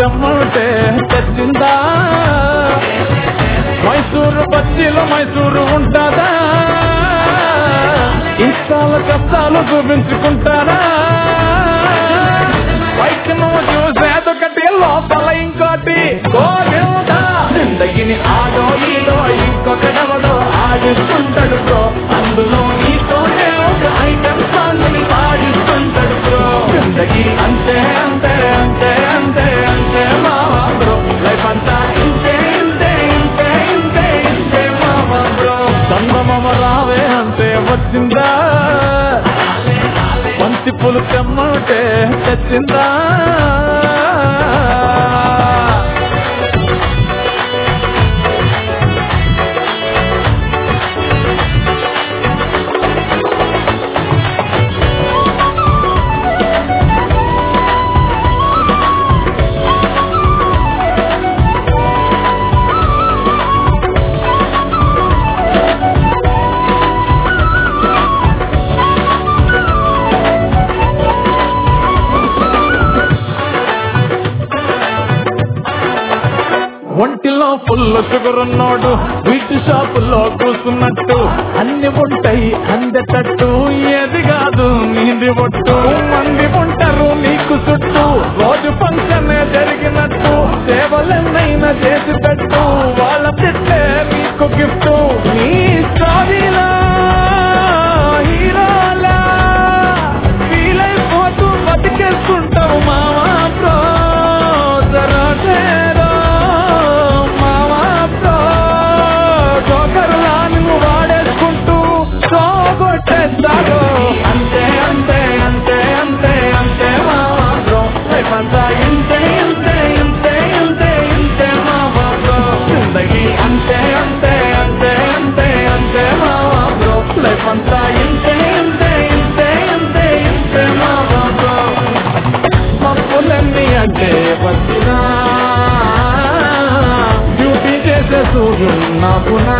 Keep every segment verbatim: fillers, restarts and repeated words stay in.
తెమ్మంటే తెచ్చిందా మైసూరు బజ్జీలు మైసూరు ఉంటుందా ఇష్టాల కష్టాలు చూపించుకుంటారా పైకి నువ్వు చూసేదొకటి లోపల ఇంకోటి గోవిందా జిందగిని ఆడో ఈడో ఇంకొకడెవడో ఆడిస్తుంటాడు బ్రో అందులో నీతోనే ఒక ఐటమ్ సాంగ్ ని పాడిస్తుంటాడు బ్రో జిందగి అంతే అంతే అంతే అంతే అంతే మావా బ్రో లైఫ్ అంతా ఇంతే ఇంతే ఇంతే ఇంతే ఇంతే మావా బ్రో చందమామ రావే అంతే వచ్చిందా బంతి పూలు తెమ్మంటే తెచ్చిందా ఒంటిలో ఫుల్ షుగర్ ఉన్నాడు వీటి షాపుల్లో కూసున్నట్టు అన్ని ఉంటాయి అందటట్టు ఏది కాదు నీది ఒట్టు మంది ఉంటారు నీకు చుట్టూ రోజు ఫంక్షన్ జరిగినట్టు సేవలెన్నైనా చేసి పెట్టు వాళ్ళ తిట్టే నీకు గిఫ్ట్ నీ స్టోరీలా హీరోలా ఫీల్ అయిపోతూ బతికేసుకుంటావు మావా బ్రో జరా అంతే అంతే అంతే అంతే అంతే మావా బ్రో లైఫ్ అంతా ఇంతే ఇంతే ఇంతే ఇంతే ఇంతే మావా బ్రో జిందగీ అంతే అంతే అంతే అంతే అంతే మావా బ్రో లైఫ్ అంతా ఇంతే ఇంతే ఇంతే ఇంతే ఇంతే మావా బ్రో మప్పులన్నీ అంటే వచ్చినా డ్యూటీ చేసే సూర్యున్నాకునా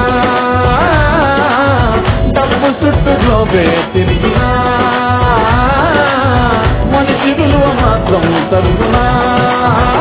డబ్బు చుట్టూ గ్లోబే తిరిగినా మనిషి విలువ మాత్రం తరుగునా